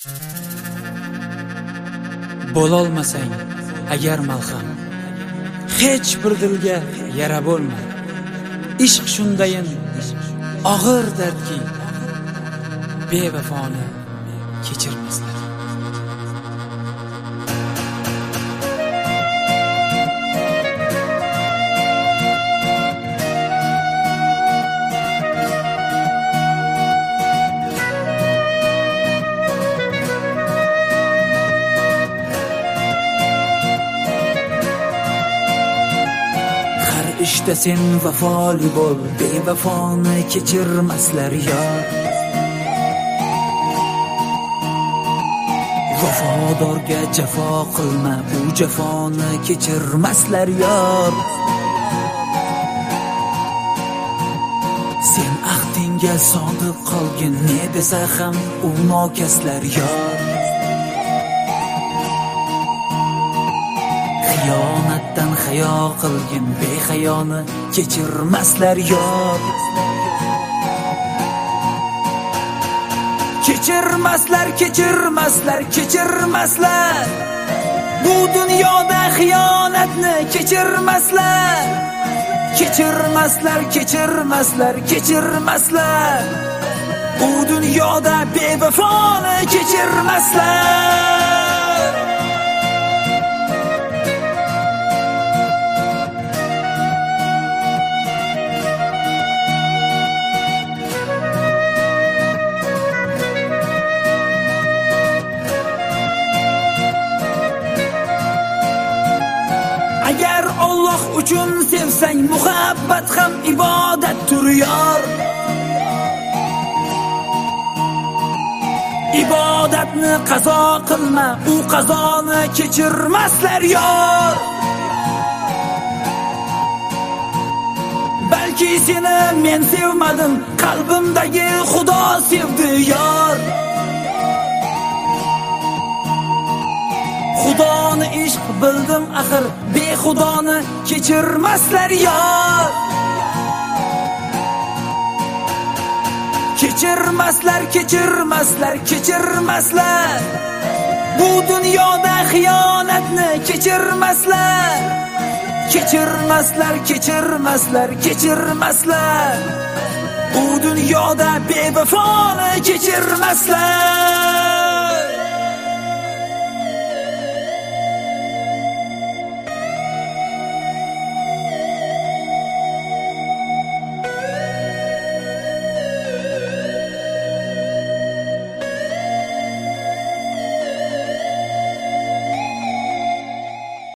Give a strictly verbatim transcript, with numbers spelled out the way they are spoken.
Bo'lolmasang agar malham, hech bir dilga yara bo'lma. Ishq shundayin og'ir dardki, bevafoni kechirmaslar. İşte sen vafoli bo'l, bevafoni kechirmaslar yor. Vafodorga jafo qilma, bu jafoni kechirmaslar yor. Sen ahdingga sodiq qolgin, ne desa ham u nokaslar yor. Xiyonatdan hayo qilgin, behayoni kechirmaslar yor. Kechirmaslar, kechirmaslar, kechirmaslar. Bu dunyoda xiyonatni kechirmaslar. Kechirmaslar, kechirmaslar, kechirmaslar. Bu dunyoda bevafoni kechirmaslar. Agar Alloh uchun sevsang, muhabbat ham ibodatdir yor. Ibodatni qazo qilma, u qazoni kechirmaslar yor. Balki seni men sevmadim, qalbimdagi Xudo sevdi yor. Xudoni ishq bildim axir, bexudoni kechirmaslar yor. Kechirmaslar, kechirmaslar, kechirmaslar. Bu dunyoda xiyonatni kechirmaslar. Kechirmaslar, kechirmaslar, kechirmaslar. Bu dunyoda bevafoni kechirmaslar.